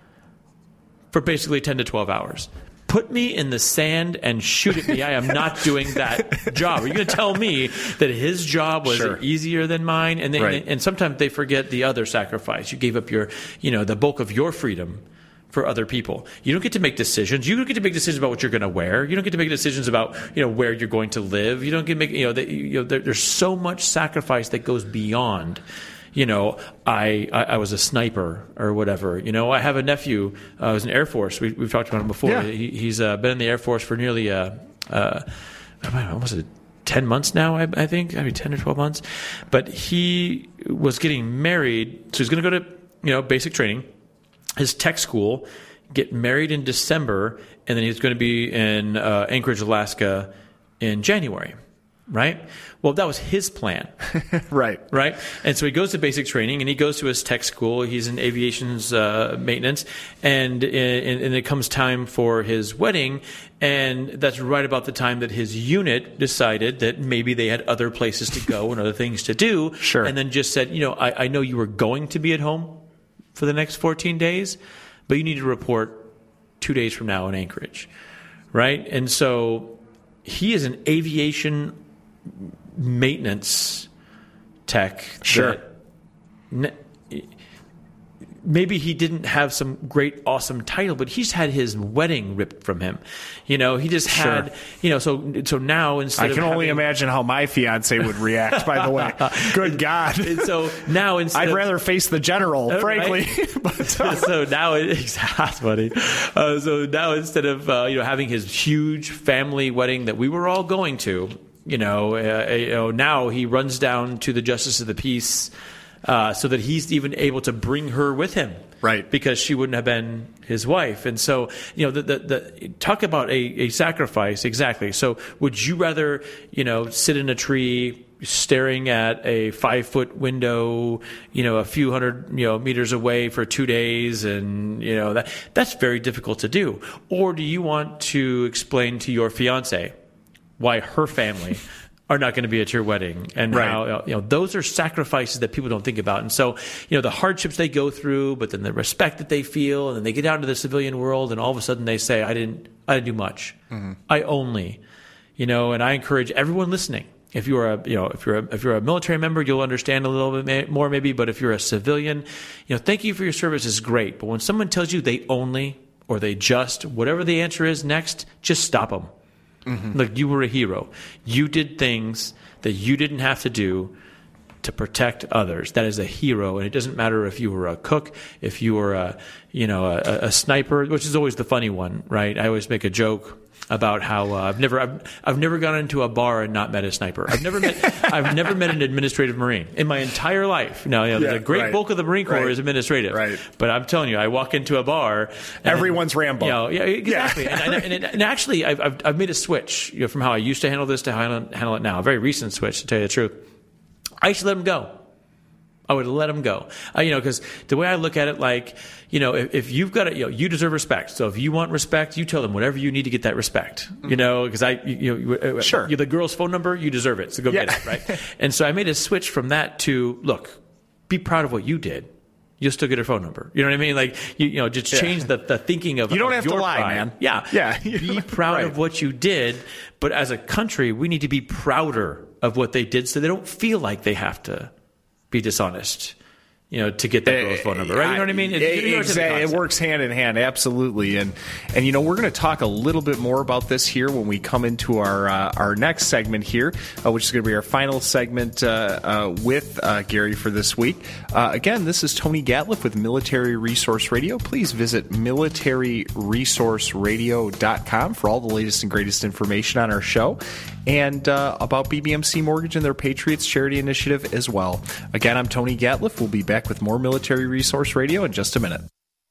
C: for basically ten to twelve hours. Put me in the sand and shoot at me. I am not doing that job. Are you going to tell me that his job was
B: Sure.
C: easier than mine? And, they,
B: Right.
C: and sometimes they forget the other sacrifice. You gave up your, you know, the bulk of your freedom for other people. You don't get to make decisions. You don't get to make decisions about what you're going to wear. You don't get to make decisions about, you know, where you're going to live. You don't get to make, you know, the, you know there, there's so much sacrifice that goes beyond, you know, I, I, I was a sniper or whatever. You know, I have a nephew uh, who's in the Air Force. We, we've talked about him before.
B: Yeah.
C: He, he's uh, been in the Air Force for nearly, uh, uh, almost a ten months now, I, I think, I mean, ten or twelve months. But he was getting married. So he's going to go to, you know, basic training, his tech school, get married in December, and then he's going to be in uh, Anchorage, Alaska in January, right? Well, that was his plan.
B: Right.
C: Right? And so he goes to basic training, and he goes to his tech school. He's in aviation's uh, maintenance, and, and, and it comes time for his wedding, and that's right about the time that his unit decided that maybe they had other places to go and other things to do.
B: Sure.
C: And then just said, you know, I, I know you were going to be at home for the next fourteen days, but you need to report two days from now in Anchorage, right? And so he is an aviation maintenance tech.
B: Sure.
C: That, maybe he didn't have some great, awesome title, but he's had his wedding ripped from him. You know, he just
B: Sure.
C: had, you know, so so now instead
B: I
C: of
B: can only
C: having-
B: imagine how my fiance would react, by the way. Good God.
C: And so now instead
B: I'd
C: of-
B: rather face the general,
C: Uh,
B: frankly.
C: right?
B: but, uh,
C: so now, it, that's funny. Uh, so now instead of uh, you know having his huge family wedding that we were all going to, you know, uh, you know, now he runs down to the Justice of the Peace uh, so that he's even able to bring her with him,
B: right?
C: Because she wouldn't have been his wife. And so, you know, the the, the talk about a, a sacrifice exactly. So, would you rather, you know, sit in a tree staring at a five foot window, you know, a few hundred, you know, meters away for two days. And, you know, that that's very difficult to do. Or do you want to explain to your fiance why her family are not going to be at your wedding? And
B: Right.
C: how, you know, those are sacrifices that people don't think about. And so, you know, the hardships they go through, but then the respect that they feel, and then they get out into the civilian world and all of a sudden they say, I didn't, I didn't do much.
B: Mhm.
C: I only, you know, and I encourage everyone listening. If you're a, you know, if you're a, if you're a military member, you'll understand a little bit more maybe. But if you're a civilian, you know, thank you for your service is great. But when someone tells you they only or they just, whatever the answer is next, just stop them.
B: Mhm.
C: Like, you were a hero. You did things that you didn't have to do to protect others. That is a hero, and it doesn't matter if you were a cook, if you were a, you know, a, a sniper, which is always the funny one, right? I always make a joke about how uh, I've never I've, I've never gone into a bar and not met a sniper. I've never met I've never met an administrative Marine in my entire life. Now, you know,
B: Yeah,
C: the great
B: right.
C: bulk of the Marine Corps
B: Right.
C: is administrative,
B: Right.
C: But I'm telling you, I walk into a bar, and
B: Everyone's Rambo.
C: You know, yeah, exactly.
B: Yeah.
C: and, and, and, and actually, I've, I've I've made a switch, you know, from how I used to handle this to how I handle it now. A very recent switch, to tell you the truth. I used to let them go. I would let them go. Uh, you know, because the way I look at it, like, you know, if, if you've got it, you know, you deserve respect. So if you want respect, you tell them whatever you need to get that respect. You know, because I, you, you know,
B: Sure.
C: you, the girl's phone number, you deserve it. So go
B: Yeah.
C: get it, right? And so I made a switch from that to, look, be proud of what you did. You'll still get her phone number. You know what I mean? Like, you, you know, just
B: Yeah.
C: change the, the thinking of
B: You don't
C: of
B: have to
C: your
B: lie,
C: pride.
B: man.
C: Yeah.
B: Yeah.
C: Be proud
B: Right.
C: of what you did. But as a country, we need to be prouder of what they did so they don't feel like they have to be dishonest, you know, to get that girl's phone number, right? You know what I mean? It, you know, it's the
B: Exactly. It
C: concept.
B: works hand in hand, absolutely. And and you know, we're going to talk a little bit more about this here when we come into our uh, our next segment here, uh, which is going to be our final segment uh, uh, with uh, Gary for this week. Uh, again, this is Tony Gatliff with Military Resource Radio. Please visit military resource radio dot com for all the latest and greatest information on our show and uh, about B B M C Mortgage and their Patriots Charity Initiative as well. Again, I'm Tony Gatliff. We'll be back with more Military Resource Radio in just a minute.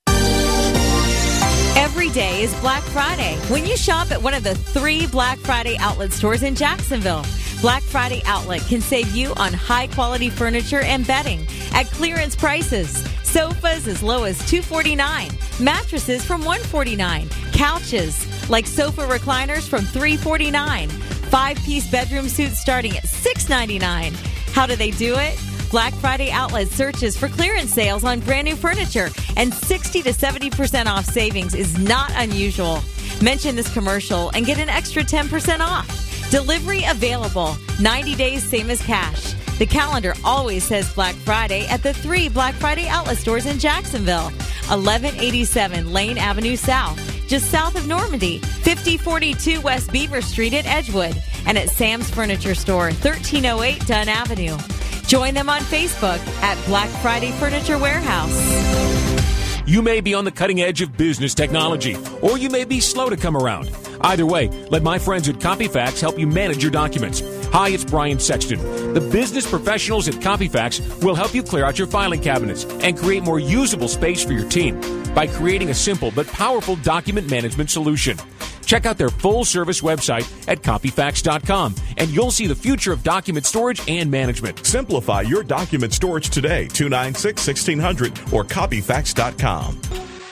S: Every day is Black Friday when you shop at one of the three Black Friday outlet stores in Jacksonville. Black Friday Outlet can save you on high-quality furniture and bedding at clearance prices. Sofas as low as two hundred forty-nine dollars, mattresses from one hundred forty-nine dollars, couches like sofa recliners from three hundred forty-nine dollars, Five-piece bedroom suits starting at six ninety-nine. How do they do it? Black Friday Outlet searches for clearance sales on brand new furniture, and sixty to seventy percent off savings is not unusual. Mention this commercial and get an extra ten percent off. Delivery available. ninety days, same as cash. The calendar always says Black Friday at the three Black Friday Outlet stores in Jacksonville. eleven eighty-seven Lane Avenue South, just south of Normandy. fifty forty-two West Beaver Street at Edgewood. And at Sam's Furniture Store, thirteen oh eight Dunn Avenue. Join them on Facebook at Black Friday Furniture Warehouse.
T: You may be on the cutting edge of business technology, or you may be slow to come around. Either way, let my friends at CopyFax help you manage your documents. Hi, it's Brian Sexton. The business professionals at CopyFax will help you clear out your filing cabinets and create more usable space for your team by creating a simple but powerful document management solution. Check out their full-service website at copyfax dot com, and you'll see the future of document storage and management.
G: Simplify your document storage today. two nine six, one six zero zero or copyfax dot com.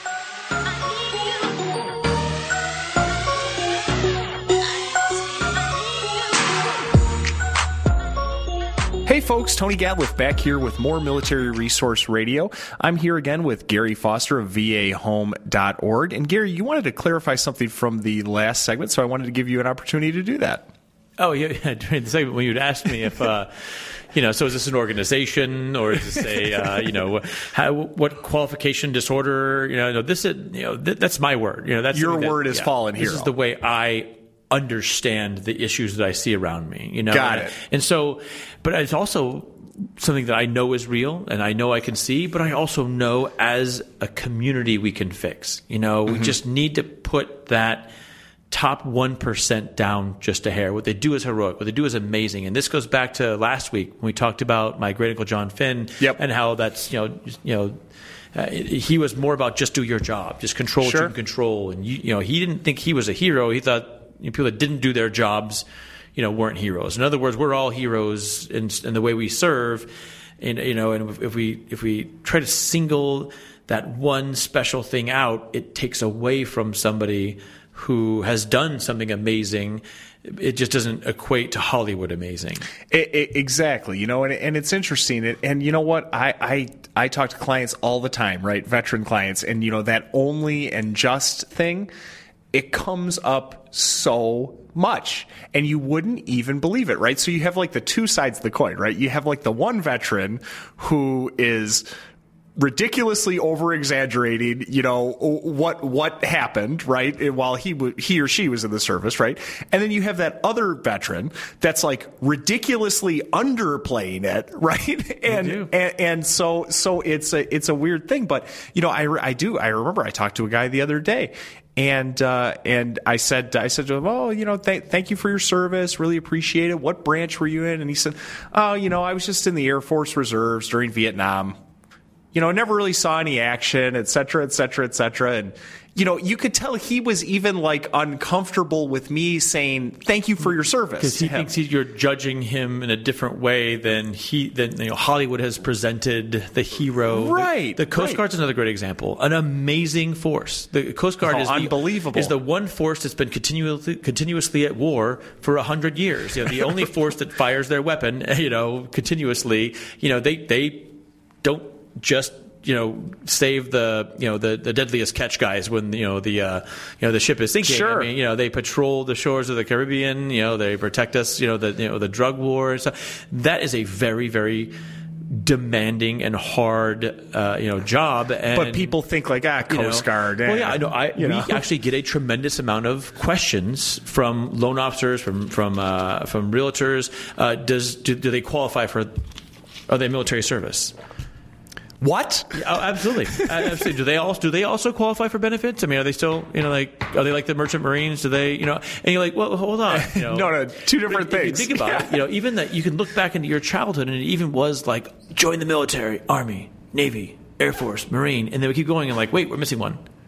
B: Hey folks, Tony Gatliff back here with more Military Resource Radio. I'm here again with Gary Foster of V A home dot org. And Gary, you wanted to clarify something from the last segment, so I wanted to give you an opportunity to do that.
C: Oh, yeah, during the segment when you'd asked me if, uh, you know, so is this an organization or is this a, uh, you know, how, what qualification disorder, you know, no, this is, you know, th- that's my word. You know, that's
B: your
C: that,
B: word is
C: yeah,
B: fallen
C: this
B: here.
C: This is the way I understand the issues that I see around me, you know.
B: Got
C: and,
B: it.
C: And so, but it's also something that I know is real and I know I can see, but I also know as a community we can fix. You know, mm-hmm. we just need to put that top one percent down just a hair. What they do is heroic. What they do is amazing. And this goes back to last week when we talked about my great uncle John Finn
B: yep.
C: and how that's, you know, you know, Uh, he was more about just do your job, just control what
B: sure.
C: you can control. And, you, you know, he didn't think he was a hero. He thought you know, people that didn't do their jobs, you know, weren't heroes. In other words, we're all heroes in, in the way we serve. And, you know, and if we, if we try to single that one special thing out, it takes away from somebody who has done something amazing. It just doesn't equate to Hollywood amazing.
B: It, it, exactly. You know, and, and it's interesting. It, and you know what? I, I, I talk to clients all the time, right? Veteran clients. And, you know, that only and just thing, it comes up so much. And you wouldn't even believe it, right? So you have like the two sides of the coin, right? You have like the one veteran who is ridiculously over exaggerating, you know, what what happened, right? While he w- he or she was in the service, right? And then you have that other veteran that's like ridiculously underplaying it, right? And and, and so so it's a it's a weird thing, but you know, I I do I remember I talked to a guy the other day. And uh, and I said I said to him, oh, you know, th- thank you for your service, really appreciate it. What branch were you in? And he said, oh, you know, I was just in the Air Force Reserves during Vietnam. You know, never really saw any action, et cetera, et cetera, et cetera. And, you know, you could tell he was even like uncomfortable with me saying, thank you for your service.
C: Because he thinks he, you're judging him in a different way than he, than, you know, Hollywood has presented the hero.
B: Right.
C: The, the Coast
B: right.
C: Guard's another great example. An amazing force. The Coast Guard
B: oh,
C: is
B: unbelievable.
C: The, is the one force that's been continuously, continuously at war for a hundred years. You know, the only force that fires their weapon, you know, continuously. You know, they, they don't just, you know, save the, you know, the, the deadliest catch guys when, you know, the, uh, you know, the ship is sinking.
B: Sure.
C: I mean, you know, they patrol the shores of the Caribbean, you know, they protect us, you know, the, you know, the drug war and stuff. That is a very, very demanding and hard, uh, you know, job. And,
B: but people think like, ah, Coast
C: you know,
B: Guard.
C: Well, yeah, I know. I, we
B: know?
C: actually get a tremendous amount of questions from loan officers, from, from, uh, from realtors. Uh, does, do, do they qualify for, are they military service?
B: What?
C: Oh, absolutely, absolutely. Do they also do they also qualify for benefits? I mean, are they still, you know, like, are they like the Merchant Marines? Do they, you know? And you're like, well, hold on, you know,
B: no, no, two different
C: if,
B: things.
C: If you think about
B: yeah.
C: it, you know, even that you can look back into your childhood, and it even was like join the military, Army, Navy, Air Force, Marine, and then we keep going and like, wait, we're missing one.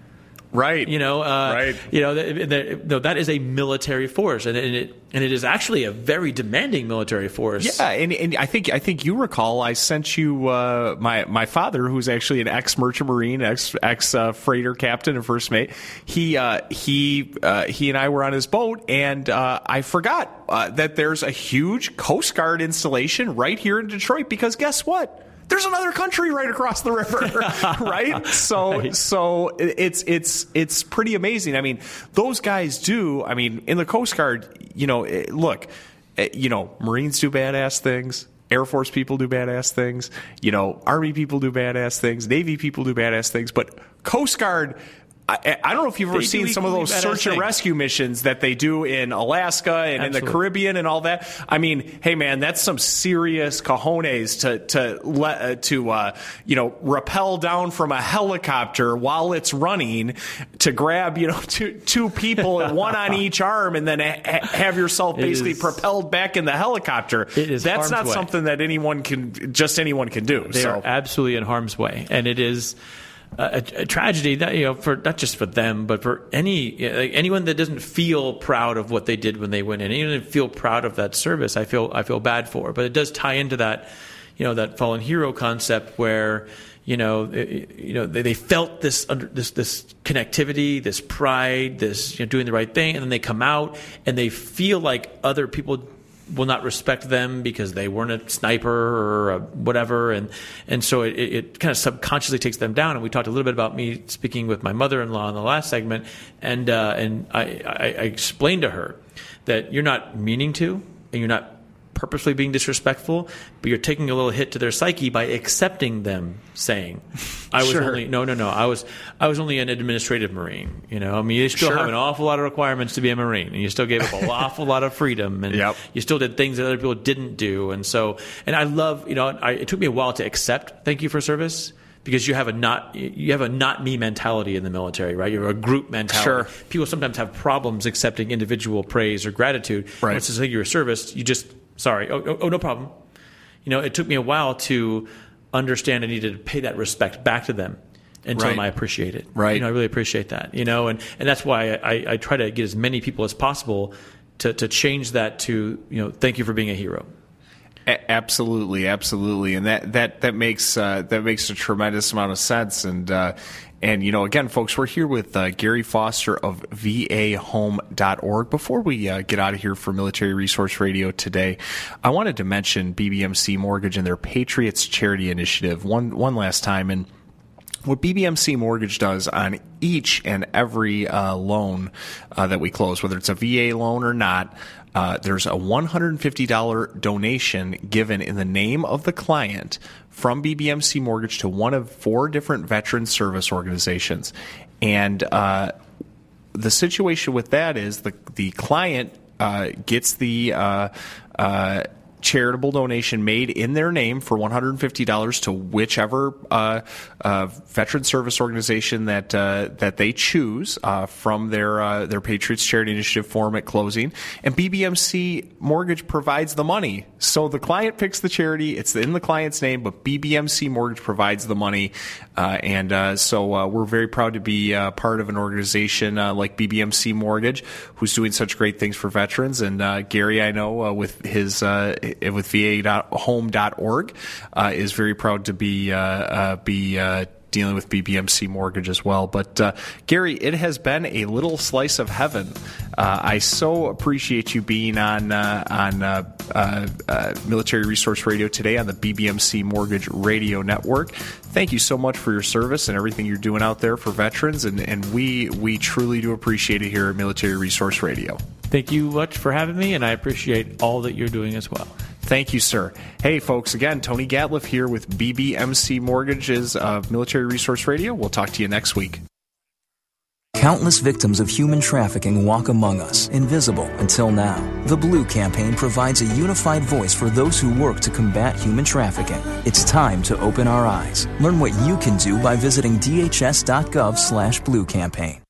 B: Right.
C: You know, uh,
B: right.
C: You know, the, the, the, that is a military force, and, and it and it is actually a very demanding military force.
B: Yeah, and, and I think I think you recall I sent you uh, my my father, who's actually an ex merchant marine, ex ex uh, freighter captain and first mate. He uh, he uh, he and I were on his boat, and uh, I forgot uh, that there's a huge Coast Guard installation right here in Detroit. Because guess what? There's another country right across the river, right? So, right. so it's it's it's pretty amazing. I mean, those guys do. I mean, in the Coast Guard, you know, look, you know, Marines do badass things. Air Force people do badass things. You know, Army people do badass things. Navy people do badass things. But Coast Guard, I, I don't know if you've ever
C: they
B: seen some of those search and rescue missions that they do in Alaska and Absolutely. in the Caribbean and all that. I mean, hey man, that's some serious cojones to to let uh, to uh, you know rappel down from a helicopter while it's running to grab you know two two people one on each arm and then ha- have yourself basically is, propelled back in the helicopter.
C: It is
B: that's not
C: way.
B: something that anyone can just anyone can do.
C: They
B: so.
C: are absolutely in harm's way, and it is. A, a tragedy that you know for not just for them but for any like anyone that doesn't feel proud of what they did when they went in, anyone that feel proud of that service, I feel I feel bad for. But it does tie into that you know that fallen hero concept where you know it, you know they, they felt this under this this connectivity, this pride, this you know, doing the right thing, and then they come out and they feel like other people will not respect them because they weren't a sniper or a whatever, and and so it, it kind of subconsciously takes them down. And we talked a little bit about me speaking with my mother-in-law in the last segment, and uh, and I, I, I explained to her that you're not meaning to, and you're not purposely being disrespectful, but you're taking a little hit to their psyche by accepting them saying, "I was
B: sure.
C: only no, no, no. I was I was only an administrative Marine." You know, I mean, you still
B: sure.
C: have an awful lot of requirements to be a Marine, and you still gave up an awful lot of freedom, and
B: yep.
C: you still did things that other people didn't do. And so, and I love, you know, I, it took me a while to accept thank you for service. Because you have a not you have a not me mentality in the military, right? You're a group mentality.
B: Sure.
C: People sometimes have problems accepting individual praise or gratitude.
B: Right.
C: Once it's like you're a service, you just sorry, oh, oh, oh, no problem. You know, it took me a while to understand I needed to pay that respect back to them and tell
B: right.
C: them I appreciate it.
B: Right.
C: You know, I really appreciate that. You know, and, and that's why I, I try to get as many people as possible to to change that to you know, thank you for being a hero.
B: Absolutely, absolutely, and that that that makes uh, that makes a tremendous amount of sense. And uh, and you know, again, folks, we're here with uh, Gary Foster of V A home dot org. Before we uh, get out of here for Military Resource Radio today, I wanted to mention B B M C Mortgage and their Patriots Charity Initiative one one last time. And what B B M C Mortgage does on each and every uh, loan uh, that we close, whether it's a V A loan or not, uh, there's a one hundred fifty dollars donation given in the name of the client from B B M C Mortgage to one of four different veteran service organizations. And uh, the situation with that is the, the client uh, gets the uh, uh, charitable donation made in their name for one hundred fifty dollars to whichever uh, uh, veteran service organization that uh, that they choose uh, from their uh, their Patriots Charity Initiative form at closing. And B B M C Mortgage provides the money. So the client picks the charity. It's in the client's name, but B B M C Mortgage provides the money. Uh, and uh, so uh, we're very proud to be uh, part of an organization uh, like B B M C Mortgage, who's doing such great things for veterans. And uh, Gary, I know, uh, with his uh, with V A home dot org, uh, is very proud to be uh, uh, be uh, dealing with B B M C Mortgage as well. But uh, Gary, it has been a little slice of heaven. Uh, I so appreciate you being on uh, on uh, uh, uh, Military Resource Radio today on the B B M C Mortgage Radio Network. Thank you so much for your service and everything you're doing out there for veterans, and, and we we truly do appreciate it here at Military Resource Radio.
C: Thank you much for having me, and I appreciate all that you're doing as well.
B: Thank you, sir. Hey, folks, again, Tony Gatliff here with B B M C Mortgages of Military Resource Radio. We'll talk to you next week.
U: Countless victims of human trafficking walk among us, invisible until now. The Blue Campaign provides a unified voice for those who work to combat human trafficking. It's time to open our eyes. Learn what you can do by visiting D H S dot gov slash blue campaign.